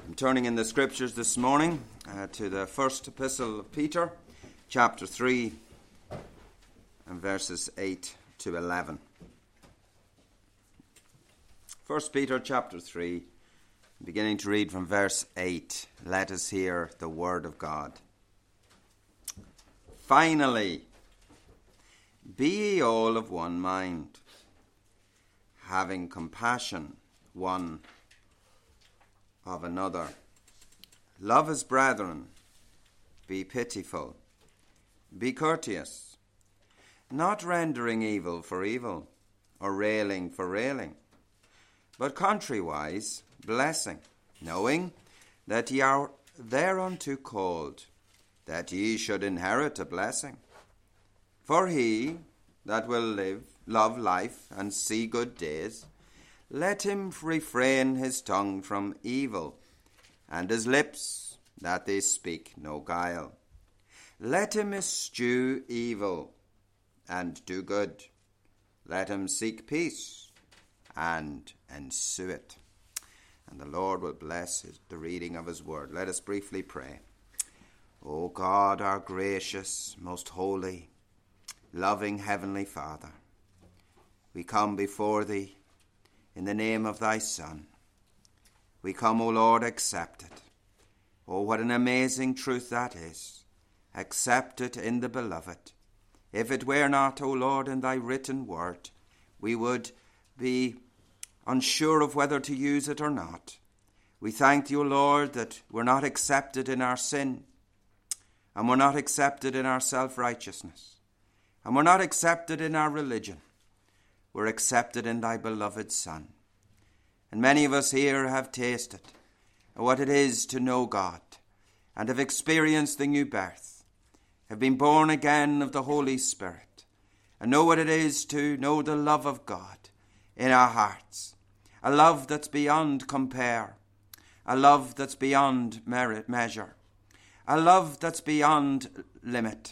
I'm turning in the scriptures this morning to the first epistle of Peter, chapter 3, and verses 8 to 11. 1 Peter chapter 3, beginning to read from verse 8. Let us hear the word of God. Finally, be ye all of one mind, having compassion one of another. Love as brethren, be pitiful, be courteous, not rendering evil for evil, or railing for railing, but contrariwise blessing, knowing that ye are thereunto called, that ye should inherit a blessing. For he that will love life and see good days, let him refrain his tongue from evil, and his lips that they speak no guile. Let him eschew evil, and do good. Let him seek peace, and ensue it. And the Lord will bless the reading of his word. Let us briefly pray. O God, our gracious, most holy, loving Heavenly Father, we come before thee in the name of thy Son. We come, O Lord, accepted. Oh, what an amazing truth that is. Accepted in the beloved. If it were not, O Lord, in thy written word, we would be unsure of whether to use it or not. We thank you, O Lord, that we're not accepted in our sin, and we're not accepted in our self-righteousness, and we're not accepted in our religion. We're accepted in thy beloved Son. And many of us here have tasted what it is to know God and have experienced the new birth, have been born again of the Holy Spirit, and know what it is to know the love of God in our hearts, a love that's beyond compare, a love that's beyond measure, a love that's beyond limit,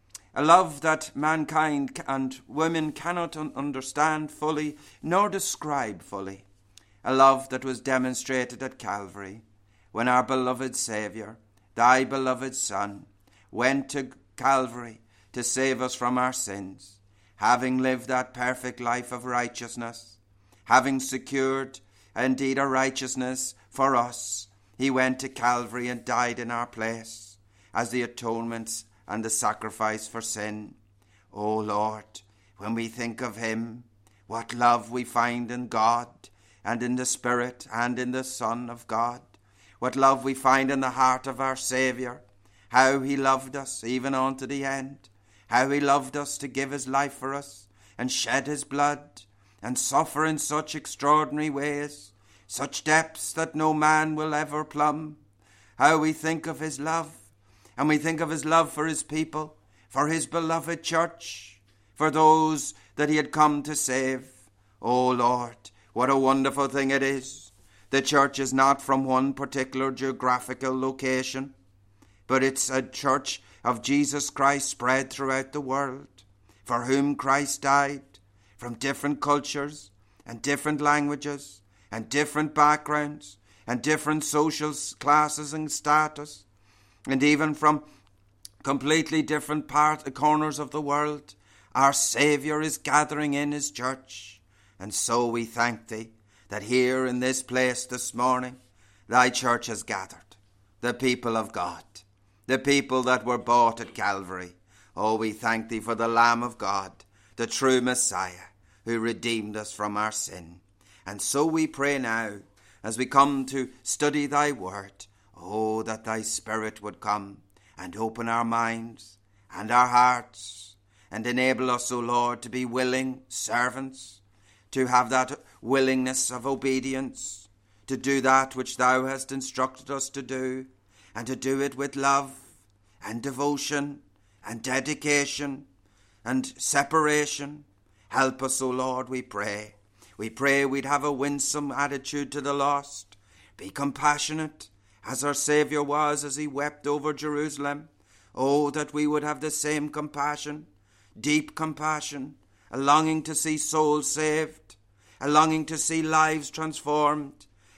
a love that mankind and women cannot understand fully nor describe fully. A love that was demonstrated at Calvary when our beloved Saviour, thy beloved Son, went to Calvary to save us from our sins, having lived that perfect life of righteousness, having secured indeed a righteousness for us. He went to Calvary and died in our place as the atonement and the sacrifice for sin. O Lord, when we think of him, what love we find in God and in the Spirit and in the Son of God. What love we find in the heart of our Saviour. How he loved us even unto the end. How he loved us to give his life for us and shed his blood and suffer in such extraordinary ways, such depths that no man will ever plumb. How we think of his love. And we think of his love for his people, for his beloved church, for those that he had come to save. Oh Lord, what a wonderful thing it is. The church is not from one particular geographical location, but it's a church of Jesus Christ spread throughout the world, for whom Christ died, from different cultures and different languages and different backgrounds and different social classes and status, and even from completely different corners of the world. Our Saviour is gathering in his church. And so we thank thee that here in this place this morning, thy church has gathered, the people of God, the people that were bought at Calvary. Oh, we thank thee for the Lamb of God, the true Messiah, who redeemed us from our sin. And so we pray now, as we come to study thy word, oh, that thy Spirit would come and open our minds and our hearts and enable us, O Lord, to be willing servants, to have that willingness of obedience, to do that which thou hast instructed us to do, and to do it with love and devotion and dedication and separation. Help us, O Lord, we pray. We pray we'd have a winsome attitude to the lost, be compassionate, as our Saviour was as he wept over Jerusalem. Oh, that we would have the same compassion, deep compassion, a longing to see souls saved, a longing to see lives transformed,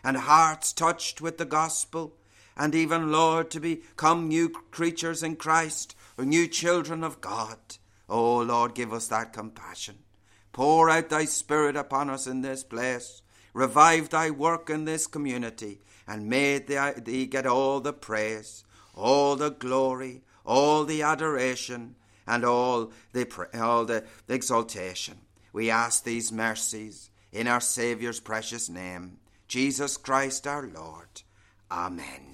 and hearts touched with the gospel, and even, Lord, to become new creatures in Christ, or new children of God. Oh, Lord, give us that compassion. Pour out thy Spirit upon us in this place. Revive thy work in this community, and may thee get all the praise, all the glory, all the adoration, and all the exaltation. We ask these mercies in our Saviour's precious name, Jesus Christ our Lord. Amen.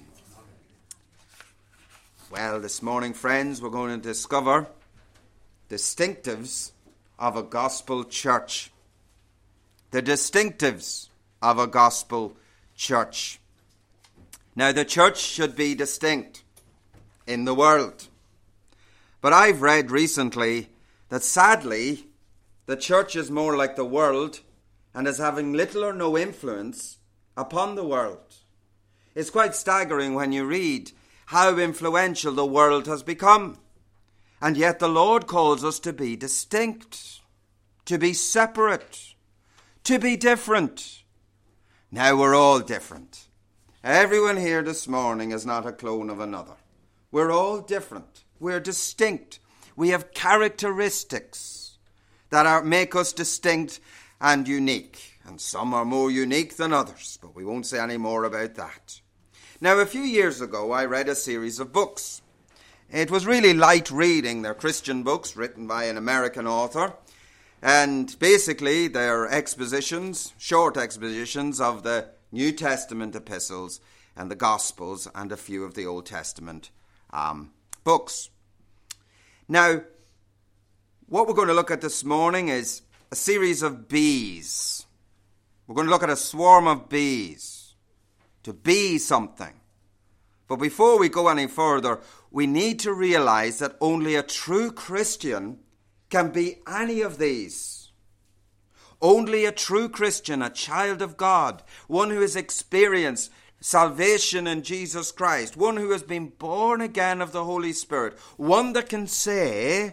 Well, this morning, friends, we're going to discover distinctives of a gospel church. The distinctives of a gospel church. Now, the church should be distinct in the world. But I've read recently that sadly, the church is more like the world and is having little or no influence upon the world. It's quite staggering when you read how influential the world has become. And yet the Lord calls us to be distinct, to be separate, to be different. Now we're all different. Everyone here this morning is not a clone of another. We're all different. We're distinct. We have characteristics that make us distinct and unique. And some are more unique than others, but we won't say any more about that. Now, a few years ago, I read a series of books. It was really light reading. They're Christian books written by an American author. And basically, they're expositions, short expositions of the New Testament epistles and the Gospels and a few of the Old Testament books. Now, what we're going to look at this morning is a series of bees. We're going to look at a swarm of bees. To be something. But before we go any further, we need to realize that only a true Christian can be any of these. Only a true Christian, a child of God, one who has experienced salvation in Jesus Christ, one who has been born again of the Holy Spirit, one that can say,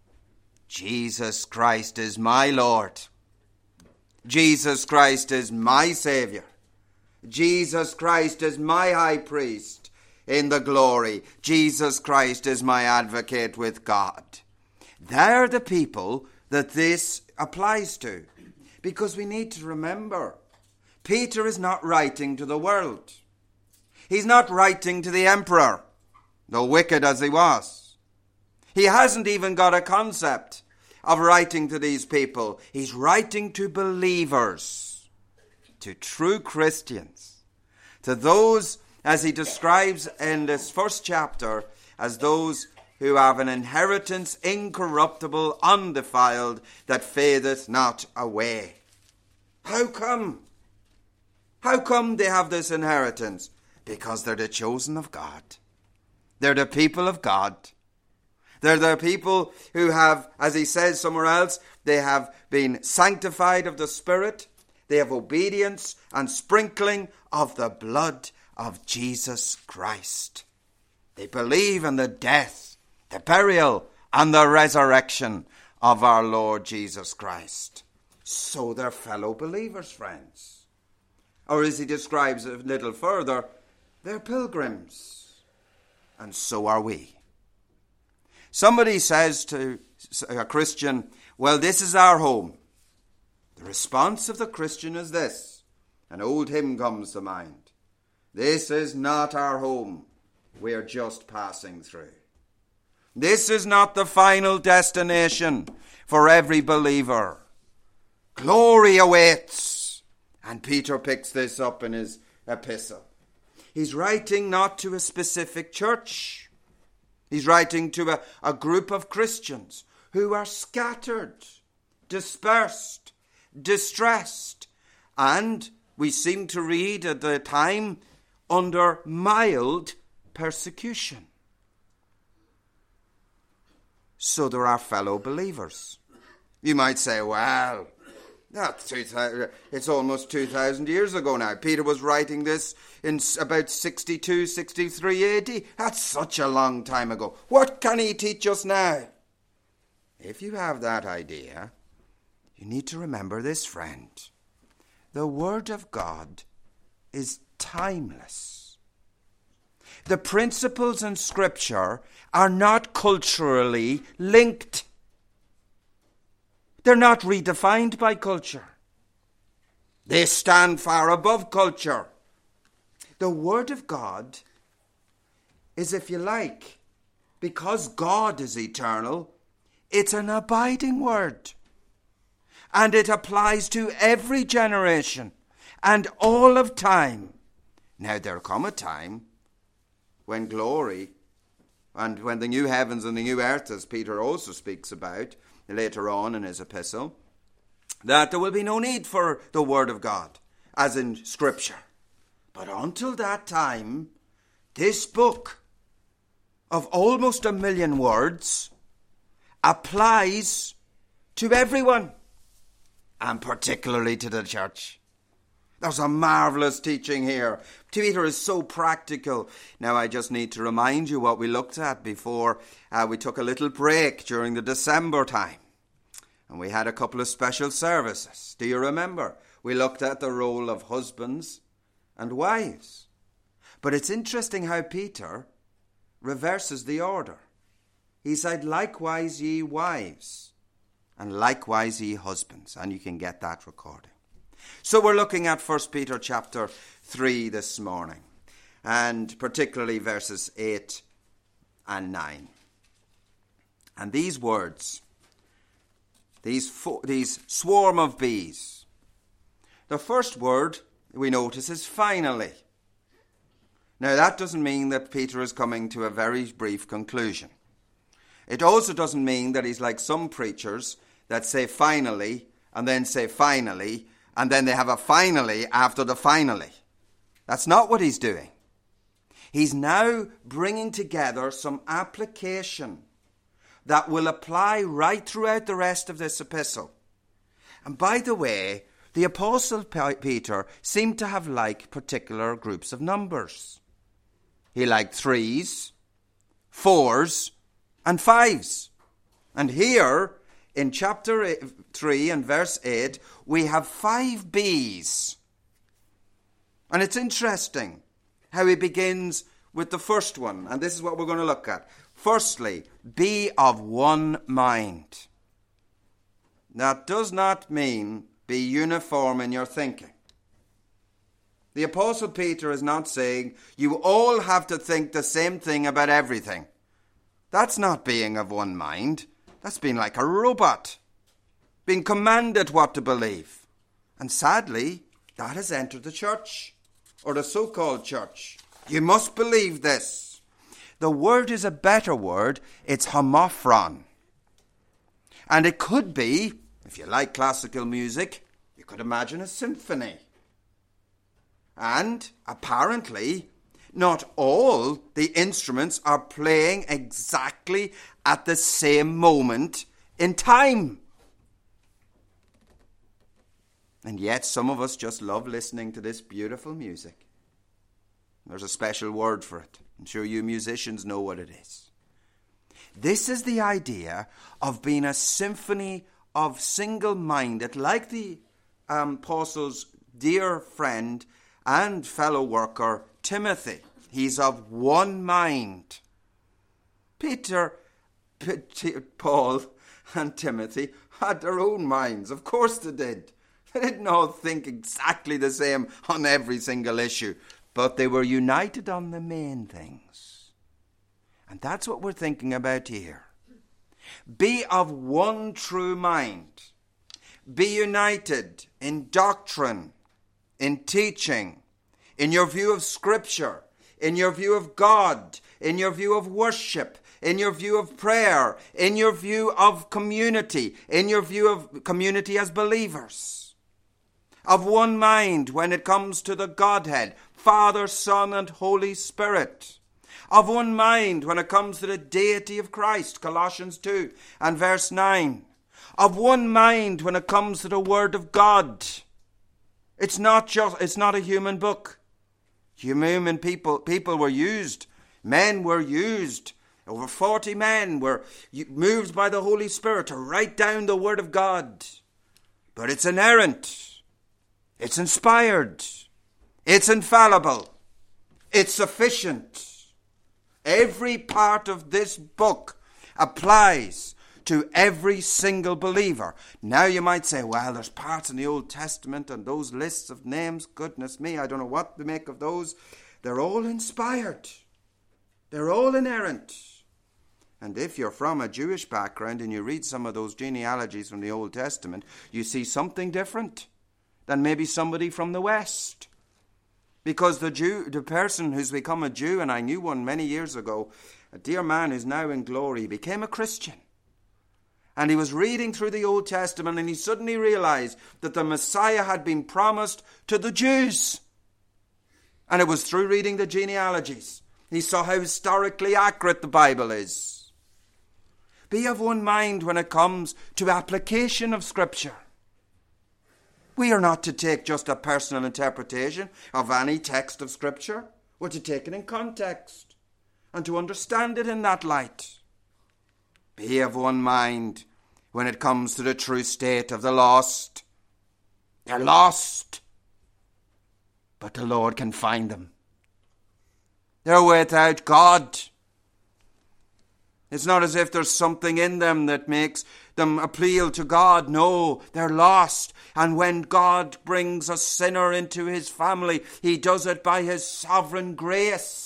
Jesus Christ is my Lord. Jesus Christ is my Saviour. Jesus Christ is my high priest in the glory. Jesus Christ is my advocate with God. They're the people that this applies to. Because we need to remember, Peter is not writing to the world. He's not writing to the emperor, though wicked as he was. He hasn't even got a concept of writing to these people. He's writing to believers. To true Christians, to those, as he describes in this first chapter, as those who have an inheritance incorruptible, undefiled, that fadeth not away. How come? How come they have this inheritance? Because they're the chosen of God. They're the people of God. They're the people who have, as he says somewhere else, they have been sanctified of the Spirit. They have obedience and sprinkling of the blood of Jesus Christ. They believe in the death, the burial, and the resurrection of our Lord Jesus Christ. So they're fellow believers, friends. Or as he describes it a little further, they're pilgrims. And so are we. Somebody says to a Christian, well, this is our home. The response of the Christian is this. An old hymn comes to mind. This is not our home. We are just passing through. This is not the final destination for every believer. Glory awaits. And Peter picks this up in his epistle. He's writing not to a specific church. He's writing to a group of Christians who are scattered, dispersed, distressed, and we seem to read at the time under mild persecution. So there are fellow believers. You might say, well, it's almost 2,000 years ago now. Peter was writing this in about 62, 63 AD. That's such a long time ago. What can he teach us now? If you have that idea, you need to remember this, friend. The Word of God is timeless. The principles in Scripture are not culturally linked. They're not redefined by culture. They stand far above culture. The Word of God is, if you like, because God is eternal, it's an abiding Word. And it applies to every generation and all of time. Now there'll come a time when glory, and when the new heavens and the new earth, as Peter also speaks about later on in his epistle, that there will be no need for the Word of God, as in Scripture. But until that time, this book of almost 1 million words applies to everyone, and particularly to the church. There's a marvellous teaching here. Peter is so practical. Now I just need to remind you what we looked at before we took a little break during the December time. And we had a couple of special services. Do you remember? We looked at the role of husbands and wives. But it's interesting how Peter reverses the order. He said, likewise ye wives, and likewise ye husbands. And you can get that recording. So we're looking at 1 Peter chapter 3 this morning, and particularly verses 8 and 9. And these words, these swarm of bees, the first word we notice is finally. Now that doesn't mean that Peter is coming to a very brief conclusion. It also doesn't mean that he's like some preachers that say finally and then say finally and then they have a finally after the finally. That's not what he's doing. He's now bringing together some application that will apply right throughout the rest of this epistle. And by the way, the Apostle Peter seemed to have liked particular groups of numbers. He liked 3s, 4s, and 5s. And here, in chapter 3 and verse 8, we have 5 bees. And it's interesting how he begins with the first one. And this is what we're going to look at. Firstly, be of one mind. That does not mean be uniform in your thinking. The Apostle Peter is not saying you all have to think the same thing about everything. That's not being of one mind. That's being like a robot, being commanded what to believe. And sadly, that has entered the church, or the so-called church. You must believe this. The word is a better word. It's homophron. And it could be, if you like classical music, you could imagine a symphony. And apparently, not all the instruments are playing exactly at the same moment in time. And yet some of us just love listening to this beautiful music. There's a special word for it. I'm sure you musicians know what it is. This is the idea of being a symphony of single-minded, like the apostle's dear friend and fellow worker Timothy. He's of one mind. Paul and Timothy had their own minds. Of course they did. They didn't all think exactly the same on every single issue, but they were united on the main things. And that's what we're thinking about here. Be of one true mind. Be united in doctrine, in teaching, in your view of Scripture, in your view of God, in your view of worship, in your view of prayer, in your view of community, in your view of community as believers. Of one mind when it comes to the Godhead, Father, Son, and Holy Spirit. Of one mind when it comes to the deity of Christ, Colossians 2 and verse 9. Of one mind when it comes to the Word of God. It's not a human book. Human people were used. Men were used. Over 40 men were moved by the Holy Spirit to write down the Word of God. But it's inerrant. It's inspired. It's infallible. It's sufficient. Every part of this book applies to every single believer. Now you might say, well, there's parts in the Old Testament and those lists of names, goodness me, I don't know what to make of those. They're all inspired. They're all inerrant. And if you're from a Jewish background and you read some of those genealogies from the Old Testament, you see something different than maybe somebody from the West. Because the person who's become a Jew, and I knew one many years ago, a dear man who's now in glory, became a Christian. And he was reading through the Old Testament and he suddenly realized that the Messiah had been promised to the Jews. And it was through reading the genealogies. He saw how historically accurate the Bible is. Be of one mind when it comes to application of Scripture. We are not to take just a personal interpretation of any text of Scripture. We're to take it in context and to understand it in that light. Be of one mind when it comes to the true state of the lost. They're lost, but the Lord can find them. They're without God. It's not as if there's something in them that makes them appeal to God. No, they're lost. And when God brings a sinner into his family, he does it by his sovereign grace.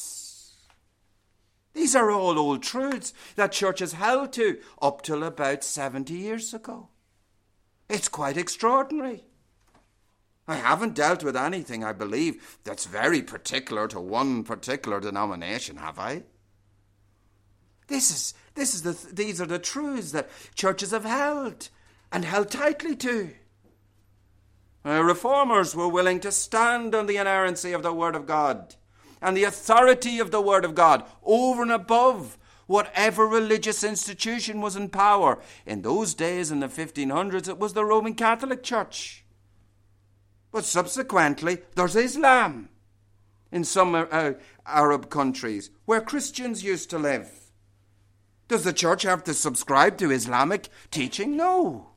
These are all old truths that churches held to up till about 70 years ago. It's quite extraordinary. I haven't dealt with anything, I believe, that's very particular to one particular denomination, have I? These are the truths that churches have held and held tightly to. Reformers were willing to stand on the inerrancy of the Word of God and the authority of the Word of God over and above whatever religious institution was in power. In those days, in the 1500s, it was the Roman Catholic Church. But subsequently, there's Islam in some Arab countries where Christians used to live. Does the church have to subscribe to Islamic teaching? No.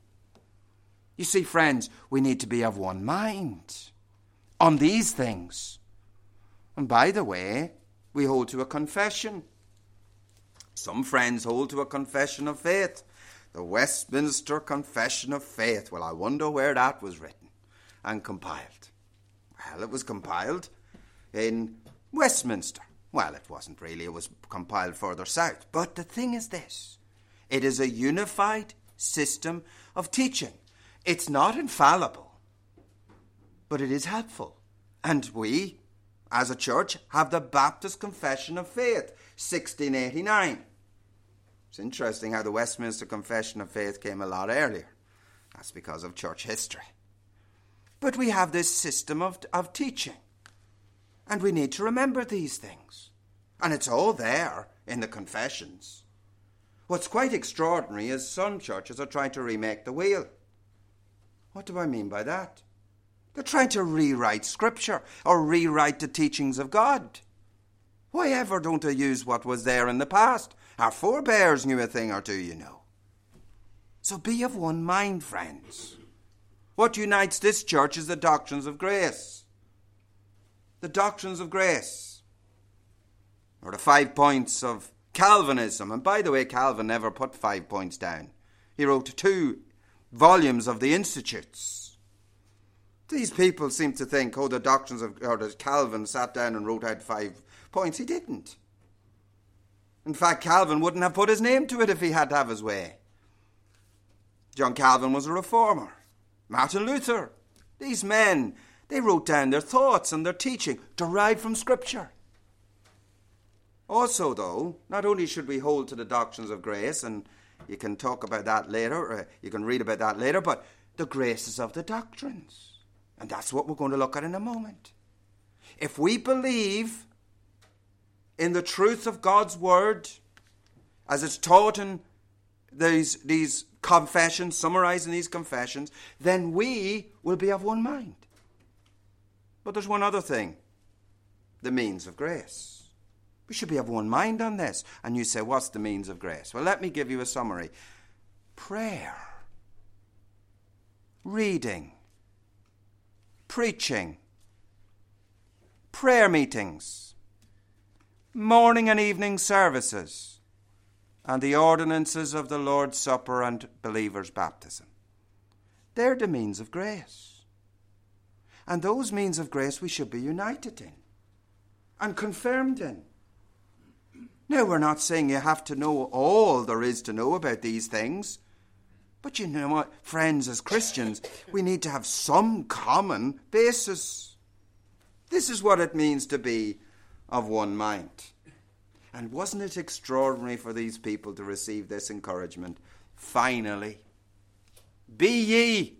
You see, friends, we need to be of one mind on these things. And by the way, we hold to a confession. Some friends hold to a confession of faith. The Westminster Confession of Faith. Well, I wonder where that was written and compiled. Well, it was compiled in Westminster. Well, it wasn't really. It was compiled further south. But the thing is this. It is a unified system of teaching. It's not infallible, but it is helpful. And we, as a church, have the Baptist Confession of Faith, 1689. It's interesting how the Westminster Confession of Faith came a lot earlier. That's because of church history. But we have this system of teaching. And we need to remember these things. And it's all there in the confessions. What's quite extraordinary is some churches are trying to remake the wheel. What do I mean by that? They're trying to rewrite Scripture or rewrite the teachings of God. Why ever don't they use what was there in the past? Our forebears knew a thing or two, you know. So be of one mind, friends. What unites this church is the doctrines of grace. The doctrines of grace, or the 5 points of Calvinism. And by the way, Calvin never put 5 points down. He wrote 2 volumes of the Institutes. These people seem to think, the doctrines of, or that Calvin sat down and wrote out 5 points. He didn't. In fact, Calvin wouldn't have put his name to it if he had to have his way. John Calvin was a reformer. Martin Luther. These men, they wrote down their thoughts and their teaching derived from Scripture. Also, though, not only should we hold to the doctrines of grace, and you can talk about that later, or you can read about that later, but the graces of the doctrines. And that's what we're going to look at in a moment. If we believe in the truth of God's Word, as it's taught in these confessions, summarizing these confessions, then we will be of one mind. But there's one other thing, the means of grace. We should be of one mind on this. And you say, what's the means of grace? Well, let me give you a summary. Prayer, reading, preaching, prayer meetings, morning and evening services, and the ordinances of the Lord's Supper and believers' baptism. They're the means of grace. And those means of grace we should be united in and confirmed in. Now, we're not saying you have to know all there is to know about these things. But you know what, friends, as Christians, we need to have some common basis. This is what it means to be of one mind. And wasn't it extraordinary for these people to receive this encouragement? Finally, be ye.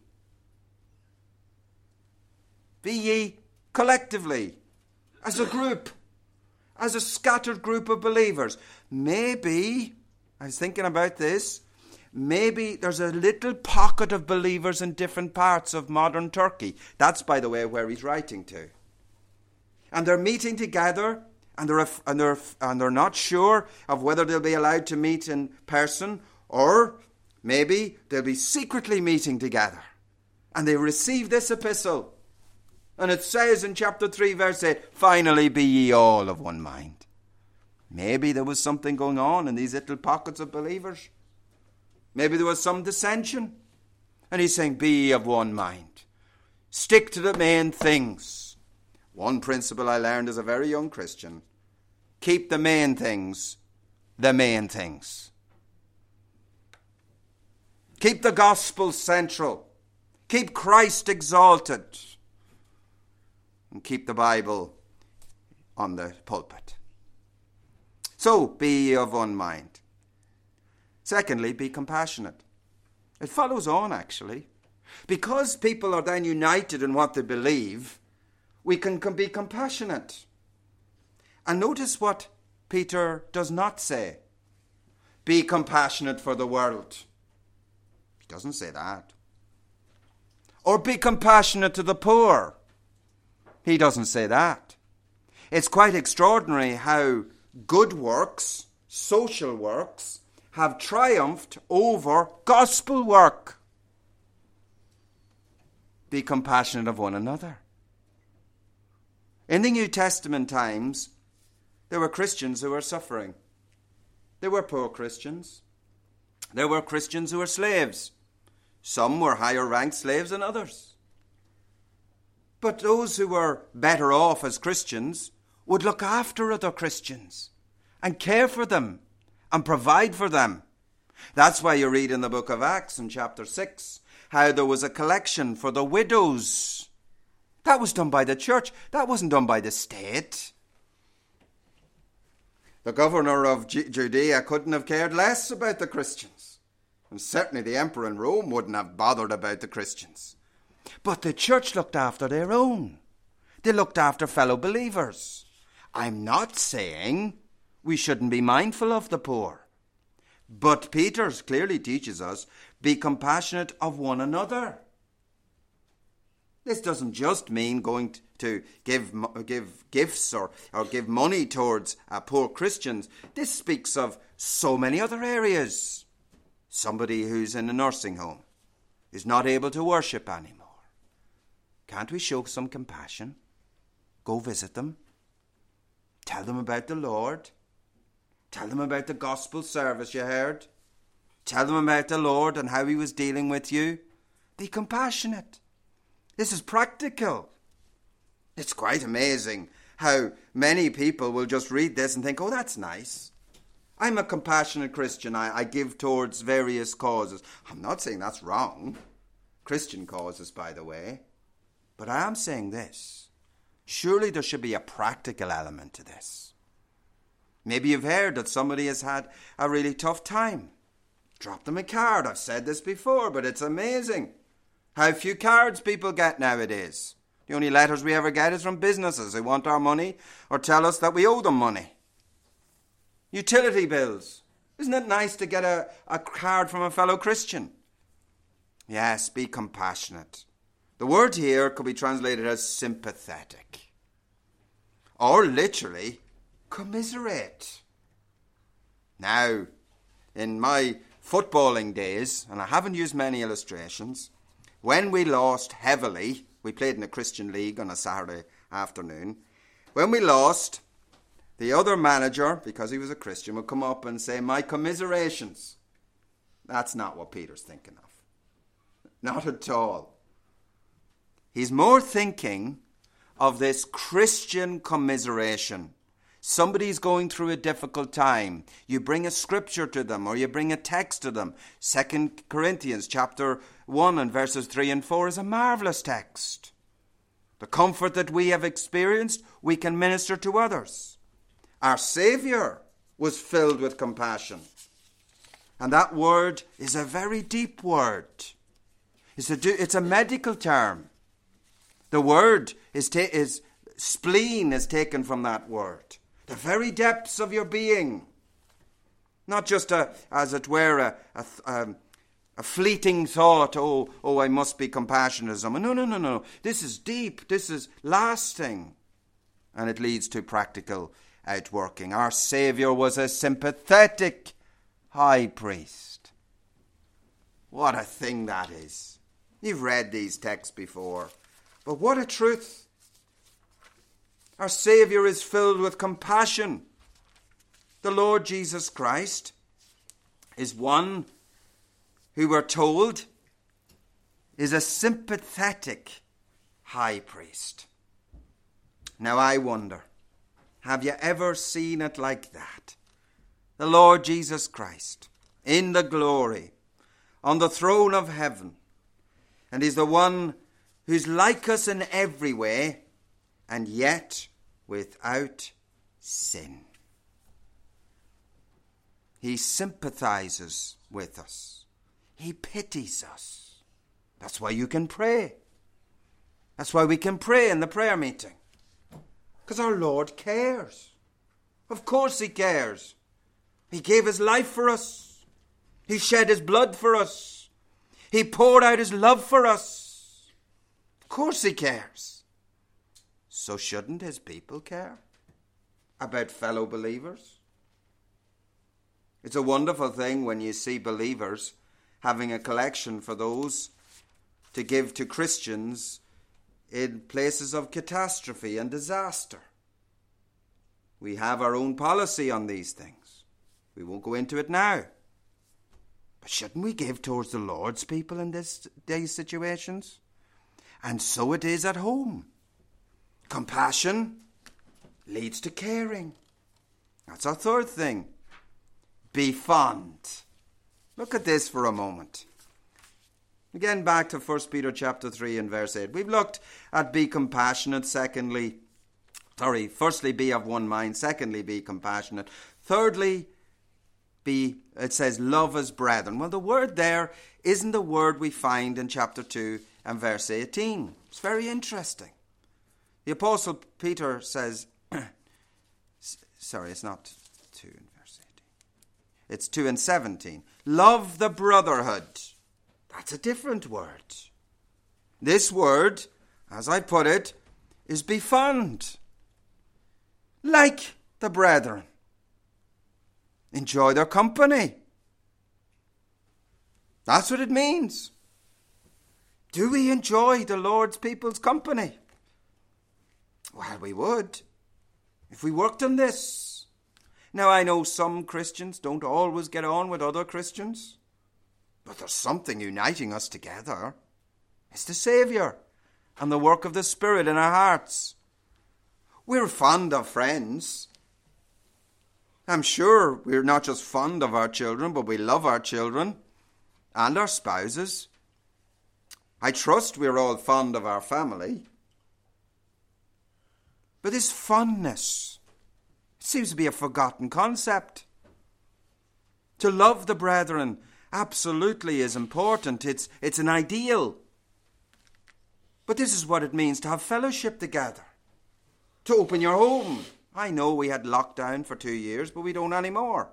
Be ye collectively, as a group, as a scattered group of believers. Maybe, I was thinking about this, maybe there's a little pocket of believers in different parts of modern Turkey. That's, by the way, where he's writing to. And they're meeting together, and they're not sure of whether they'll be allowed to meet in person, or maybe they'll be secretly meeting together. And they receive this epistle. And it says in chapter 3, verse 8, finally be ye all of one mind. Maybe there was something going on in these little pockets of believers. Maybe there was some dissension. And he's saying, be ye of one mind. Stick to the main things. One principle I learned as a very young Christian. Keep the main things the main things. Keep the gospel central. Keep Christ exalted. And keep the Bible on the pulpit. So, be ye of one mind. Secondly, be compassionate. It follows on, actually. Because people are then united in what they believe, we can be compassionate. And notice what Peter does not say. Be compassionate for the world. He doesn't say that. Or be compassionate to the poor. He doesn't say that. It's quite extraordinary how good works, social works, have triumphed over gospel work. Be compassionate of one another. In the New Testament times, there were Christians who were suffering. There were poor Christians. There were Christians who were slaves. Some were higher ranked slaves than others. But those who were better off as Christians would look after other Christians and care for them and provide for them. That's why you read in the book of Acts in chapter 6 how there was a collection for the widows. That was done by the church. That wasn't done by the state. The governor of Judea couldn't have cared less about the Christians. And certainly the emperor in Rome wouldn't have bothered about the Christians. But the church looked after their own. They looked after fellow believers. I'm not saying we shouldn't be mindful of the poor. But Peter clearly teaches us, be compassionate of one another. This doesn't just mean going to give gifts or give money towards poor Christians. This speaks of so many other areas. Somebody who's in a nursing home is not able to worship anymore. Can't we show some compassion? Go visit them. Tell them about the Lord. Tell them about the gospel service you heard. Tell them about the Lord and how he was dealing with you. Be compassionate. This is practical. It's quite amazing how many people will just read this and think, oh, that's nice. I'm a compassionate Christian. I give towards various causes. I'm not saying that's wrong. Christian causes, by the way. But I am saying this. Surely there should be a practical element to this. Maybe you've heard that somebody has had a really tough time. Drop them a card. I've said this before, but it's amazing how few cards people get nowadays. The only letters we ever get is from businesses who want our money or tell us that we owe them money. Utility bills. Isn't it nice to get a card from a fellow Christian? Yes, be compassionate. The word here could be translated as sympathetic. Or literally, commiserate. Now, in my footballing days, and I haven't used many illustrations, when we lost heavily, we played in a Christian league on a Saturday afternoon, When we lost, the other manager, because he was a Christian, would come up and say, "My commiserations." That's not what Peter's thinking of. Not at all. He's more thinking of this Christian commiseration. Somebody's going through a difficult time. You bring a scripture to them, or you bring a text to them. 2 Corinthians chapter 1 and verses 3 and 4 is a marvelous text. The comfort that we have experienced, we can minister to others. Our Saviour was filled with compassion. And that word is a very deep word. It's a medical term. The word is spleen is taken from that word. The very depths of your being. Not just as it were, a fleeting thought, oh, I must be compassionate to someone. No. This is deep. This is lasting. And it leads to practical outworking. Our Saviour was a sympathetic high priest. What a thing that is. You've read these texts before. But what a truth. Our Saviour is filled with compassion. The Lord Jesus Christ is one who we're told is a sympathetic high priest. Now I wonder, have you ever seen it like that? The Lord Jesus Christ in the glory on the throne of heaven, and he's the one who's like us in every way and yet without sin. He sympathizes with us. He pities us. That's why you can pray. That's why we can pray in the prayer meeting. Because our Lord cares. Of course he cares. He gave his life for us. He shed his blood for us. He poured out his love for us. Of course he cares. So shouldn't his people care about fellow believers? It's a wonderful thing when you see believers having a collection for those to give to Christians in places of catastrophe and disaster. We have our own policy on these things. We won't go into it now. But shouldn't we give towards the Lord's people in these situations? And so it is at home. Compassion leads to caring. That's our third thing. Be fond. Look at this for a moment. Again, back to 1 Peter chapter 3 and verse 8. We've looked at be compassionate. Firstly, be of one mind. Secondly, be compassionate. Thirdly, it says, love as brethren. Well, the word there isn't the word we find in chapter 2 and verse 18. It's very interesting. The Apostle Peter says, sorry, it's not 2 and verse 18. It's 2 and 17. Love the brotherhood. That's a different word. This word, as I put it, is be fond. Like the brethren. Enjoy their company. That's what it means. Do we enjoy the Lord's people's company? Well, we would, if we worked on this. Now, I know some Christians don't always get on with other Christians, but there's something uniting us together. It's the Saviour and the work of the Spirit in our hearts. We're fond of friends. I'm sure we're not just fond of our children, but we love our children and our spouses. I trust we're all fond of our family. But this fondness, it seems to be a forgotten concept. To love the brethren absolutely is important. It's an ideal. But this is what it means to have fellowship together. To open your home. I know we had lockdown for 2 years, but we don't anymore.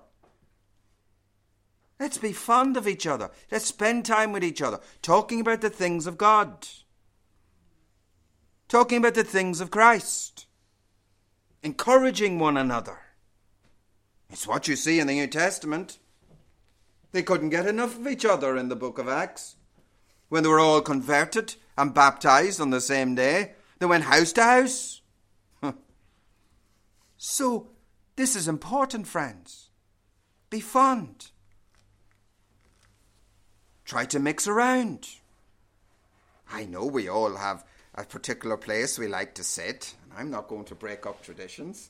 Let's be fond of each other. Let's spend time with each other, talking about the things of God. Talking about the things of Christ. Encouraging one another. It's what you see in the New Testament. They couldn't get enough of each other in the book of Acts. When they were all converted and baptized on the same day, they went house to house. So, this is important, friends. Be fond. Try to mix around. I know we all have a particular place we like to sit, and I'm not going to break up traditions.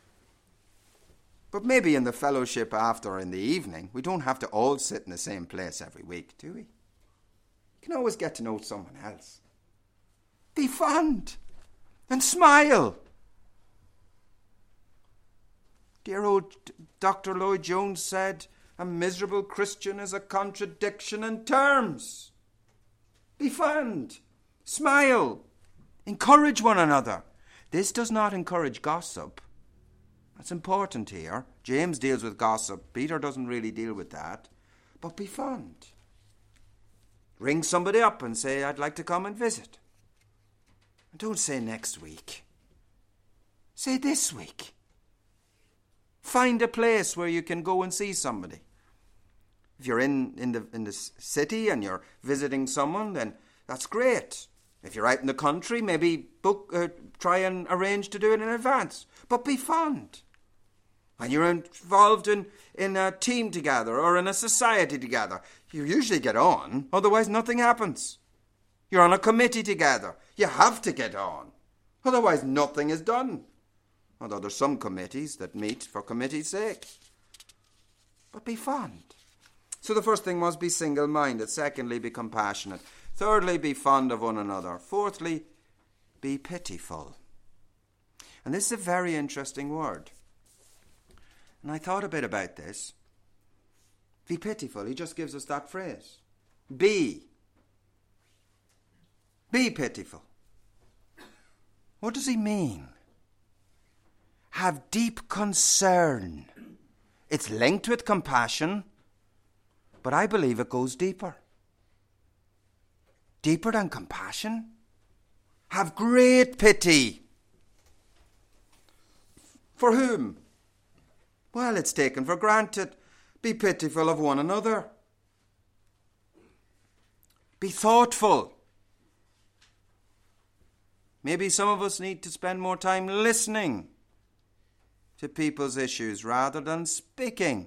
But maybe in the fellowship after in the evening, we don't have to all sit in the same place every week, do we? You can always get to know someone else. Be fond and smile. Dear old Dr. Lloyd Jones said, a miserable Christian is a contradiction in terms. Be fond. Smile. Encourage one another. This does not encourage gossip. That's important here. James deals with gossip. Peter doesn't really deal with that. But be fond. Ring somebody up and say, I'd like to come and visit. And don't say next week. Say this week. Find a place where you can go and see somebody. If you're in the city and you're visiting someone, then that's great. If you're out in the country, maybe try and arrange to do it in advance. But be fond. When you're involved in a team together or in a society together, you usually get on, otherwise nothing happens. You're on a committee together. You have to get on, otherwise nothing is done. Although there's some committees that meet for committee's sake. But be fond. So the first thing was be single-minded. Secondly, be compassionate. Thirdly, be fond of one another. Fourthly, be pitiful. And this is a very interesting word. And I thought a bit about this. Be pitiful. He just gives us that phrase. Be pitiful. What does he mean? Have deep concern. It's linked with compassion, but I believe it goes deeper. Deeper than compassion? Have great pity. For whom? Well, it's taken for granted. Be pitiful of one another. Be thoughtful. Maybe some of us need to spend more time listening to people's issues rather than speaking.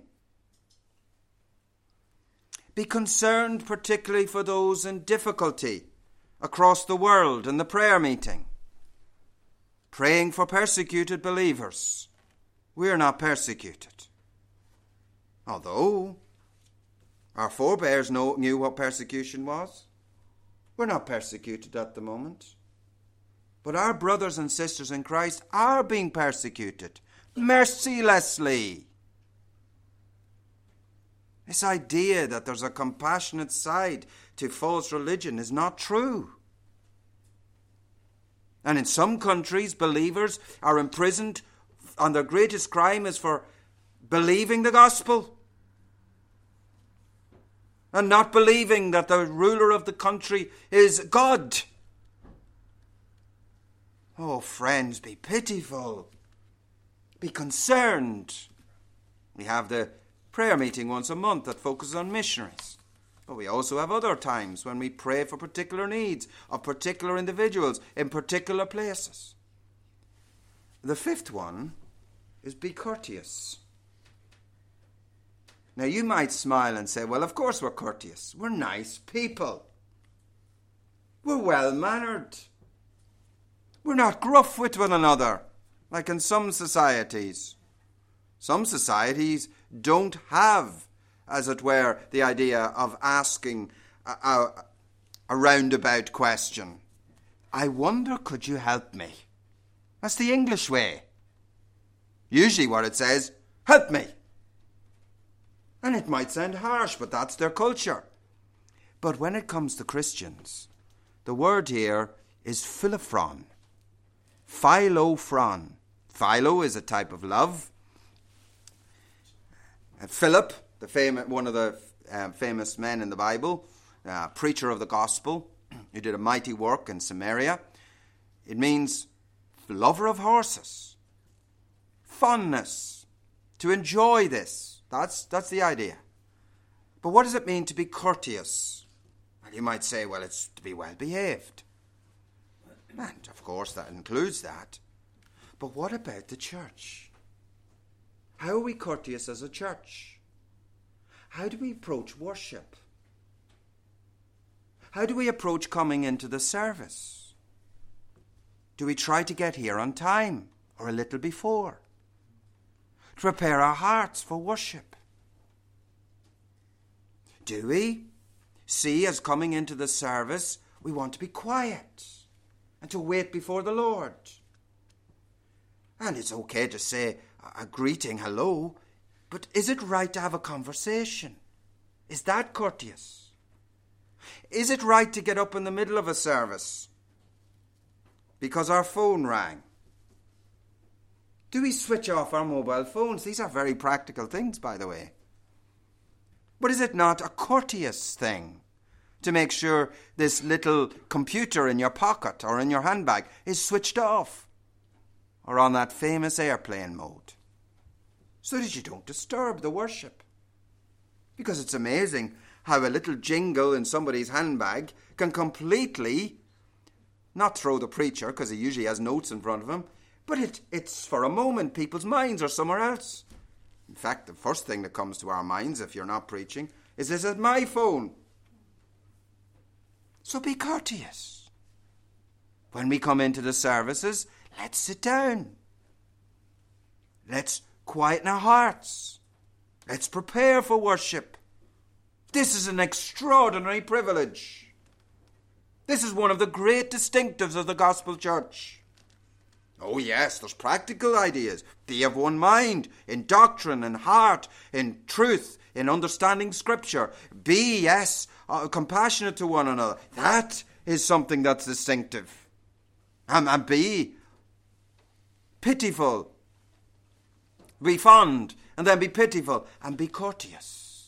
Be concerned particularly for those in difficulty across the world in the prayer meeting. Praying for persecuted believers. We're not persecuted. Although our forebears knew what persecution was. We're not persecuted at the moment. But our brothers and sisters in Christ are being persecuted mercilessly. This idea that there's a compassionate side to false religion is not true. And in some countries, believers are imprisoned, and their greatest crime is for believing the gospel and not believing that the ruler of the country is God. Oh, friends, be pitiful. Be concerned. We have the prayer meeting once a month that focuses on missionaries. But we also have other times when we pray for particular needs of particular individuals in particular places. The fifth one is be courteous. Now you might smile and say, well, of course we're courteous. We're nice people. We're well-mannered. We're not gruff with one another, like in some societies. Some societies don't have, as it were, the idea of asking a roundabout question. I wonder, could you help me? That's the English way. Usually what it says, help me. And it might sound harsh, but that's their culture. But when it comes to Christians, the word here is philophron. Philophron. Philo is a type of love. Philip, one of the famous men in the Bible, preacher of the gospel, who did a mighty work in Samaria. It means lover of horses, fondness, to enjoy this. That's the idea. But what does it mean to be courteous? Well, you might say, well, it's to be well behaved. And of course that includes that. But what about the church? How are we courteous as a church? How do we approach worship? How do we approach coming into the service? Do we try to get here on time or a little before? To prepare our hearts for worship? Do we see as coming into the service we want to be quiet and to wait before the Lord? And it's okay to say a greeting, hello, but is it right to have a conversation? Is that courteous? Is it right to get up in the middle of a service because our phone rang? Do we switch off our mobile phones? These are very practical things, by the way. But is it not a courteous thing to make sure this little computer in your pocket or in your handbag is switched off or on that famous airplane mode so that you don't disturb the worship? Because it's amazing how a little jingle in somebody's handbag can completely not throw the preacher, because he usually has notes in front of him, but it's for a moment people's minds are somewhere else. In fact, the first thing that comes to our minds if you're not preaching is, this is my phone. So be courteous. When we come into the services, let's sit down. Let's quieten our hearts. Let's prepare for worship. This is an extraordinary privilege. This is one of the great distinctives of the gospel church. Oh yes, there's practical ideas. Be of one mind, in doctrine and heart, in truth, in understanding scripture. Be, yes, compassionate to one another. That is something that's distinctive. And be pitiful. Be fond, and then be pitiful, and be courteous.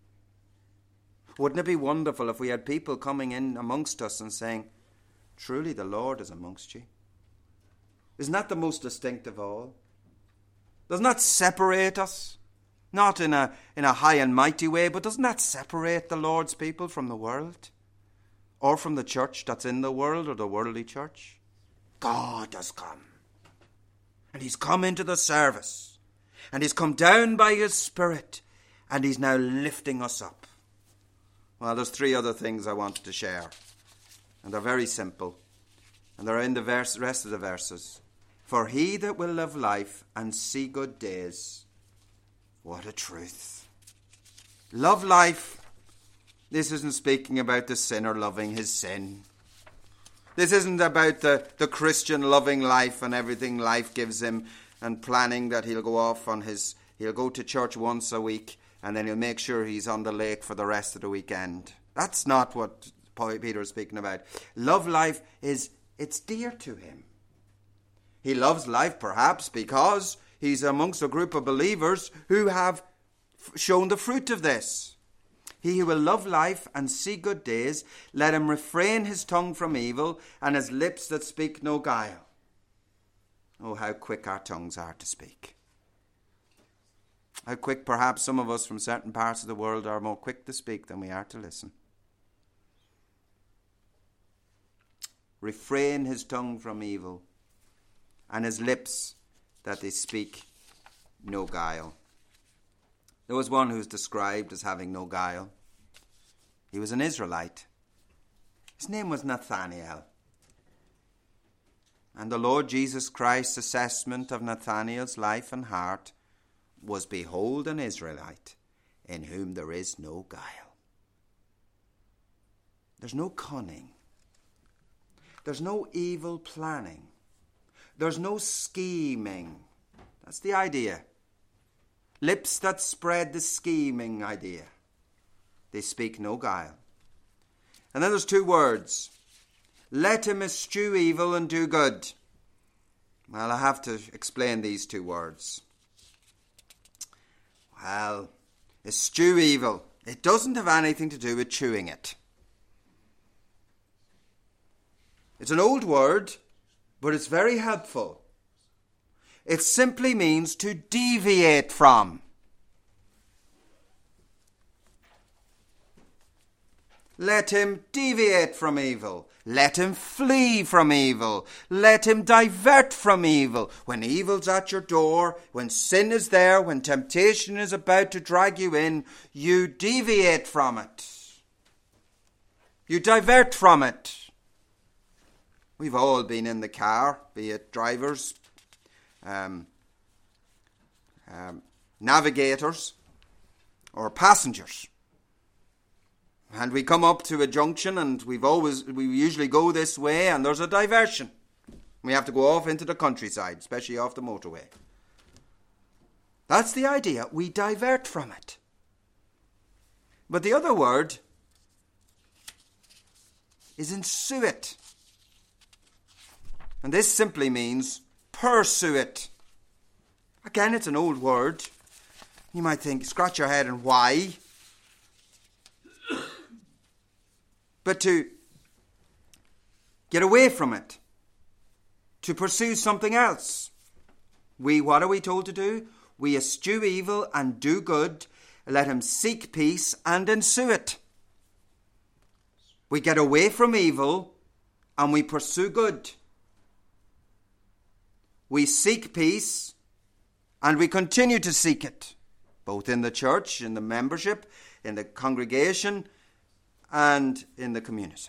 Wouldn't it be wonderful if we had people coming in amongst us and saying, truly the Lord is amongst you? Isn't that the most distinct of all? Doesn't that separate us? Not in a high and mighty way, but doesn't that separate the Lord's people from the world? Or from the church that's in the world, or the worldly church? God has come. And he's come into the service. And he's come down by his Spirit. And he's now lifting us up. Well, there's 3 other things I wanted to share. And they're very simple. And they're in the rest of the verses. For he that will live life and see good days. What a truth. Love life. This isn't speaking about the sinner loving his sin. This isn't about the Christian loving life and everything life gives him and planning that he'll go off on he'll go to church once a week and then he'll make sure he's on the lake for the rest of the weekend. That's not what Peter is speaking about. Love life it's dear to him. He loves life perhaps because he's amongst a group of believers who have shown the fruit of this. He who will love life and see good days, let him refrain his tongue from evil and his lips that speak no guile. Oh, how quick our tongues are to speak. How quick perhaps some of us from certain parts of the world are more quick to speak than we are to listen. Refrain his tongue from evil and his lips that they speak no guile. There was one who's described as having no guile. He was an Israelite. His name was Nathanael. And the Lord Jesus Christ's assessment of Nathanael's life and heart was, behold, an Israelite in whom there is no guile. There's no cunning. There's no evil planning. There's no scheming. That's the idea. Lips that spread the scheming idea. They speak no guile. And then there's 2 words. Let him eschew evil and do good. Well, I have to explain these 2 words. Well, eschew evil. It doesn't have anything to do with chewing it. It's an old word, but it's very helpful. It simply means to deviate from. Let him deviate from evil. Let him flee from evil. Let him divert from evil. When evil's at your door, when sin is there, when temptation is about to drag you in, you deviate from it. You divert from it. We've all been in the car, be it drivers, navigators, or passengers. And we come up to a junction and we usually go this way and there's a diversion. We have to go off into the countryside, especially off the motorway. That's the idea. We divert from it. But the other word is ensuit. And this simply means pursue it. Again, it's an old word. You might think, scratch your head and why? But to get away from it, to pursue something else. What are we told to do? We eschew evil and do good. Let him seek peace and ensue it. We get away from evil and we pursue good. We seek peace and we continue to seek it, both in the church, in the membership, in the congregation, and in the community.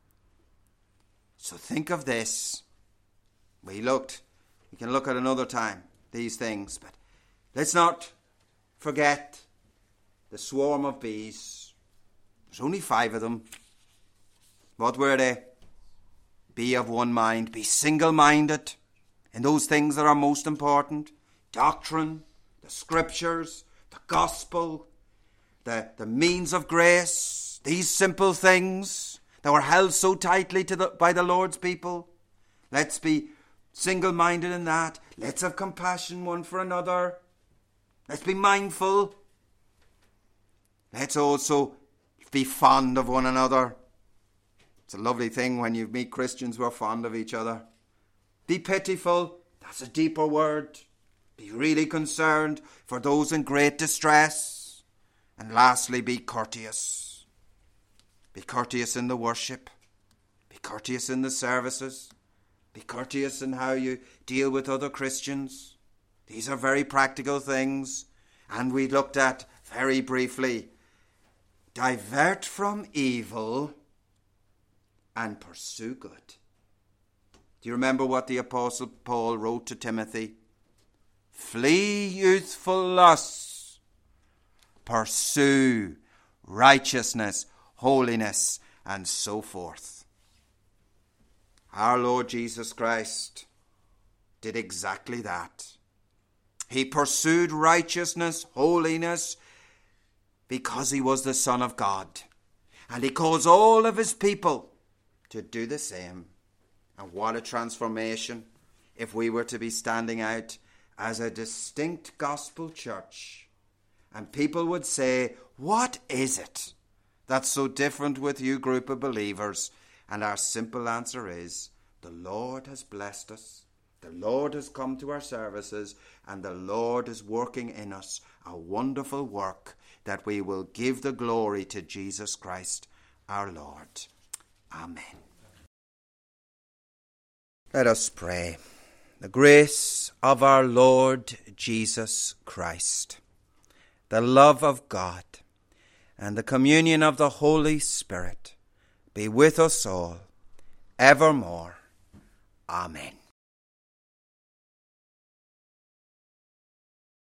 So think of this. We can look at another time, these things, but let's not forget the swarm of bees. There's only 5 of them. What were they? Be of one mind, be single-minded in those things that are most important. Doctrine, the scriptures, the gospel, the means of grace. These simple things that were held so tightly by the Lord's people. Let's be single-minded in that. Let's have compassion one for another. Let's be mindful. Let's also be fond of one another. It's a lovely thing when you meet Christians who are fond of each other. Be pitiful. That's a deeper word. Be really concerned for those in great distress. And lastly, be courteous. Be courteous in the worship. Be courteous in the services. Be courteous in how you deal with other Christians. These are very practical things. And we looked at, very briefly, divert from evil and pursue good. Do you remember what the Apostle Paul wrote to Timothy? Flee youthful lusts. Pursue righteousness, holiness, and so forth. Our Lord Jesus Christ did exactly that. He pursued righteousness, holiness, because he was the Son of God. And he calls all of his people to do the same. And what a transformation if we were to be standing out as a distinct gospel church. And people would say, what is it that's so different with you group of believers? And our simple answer is, the Lord has blessed us. The Lord has come to our services, and the Lord is working in us a wonderful work that we will give the glory to Jesus Christ our Lord. Amen. Let us pray. The grace of our Lord Jesus Christ, the love of God, and the communion of the Holy Spirit be with us all, evermore. Amen.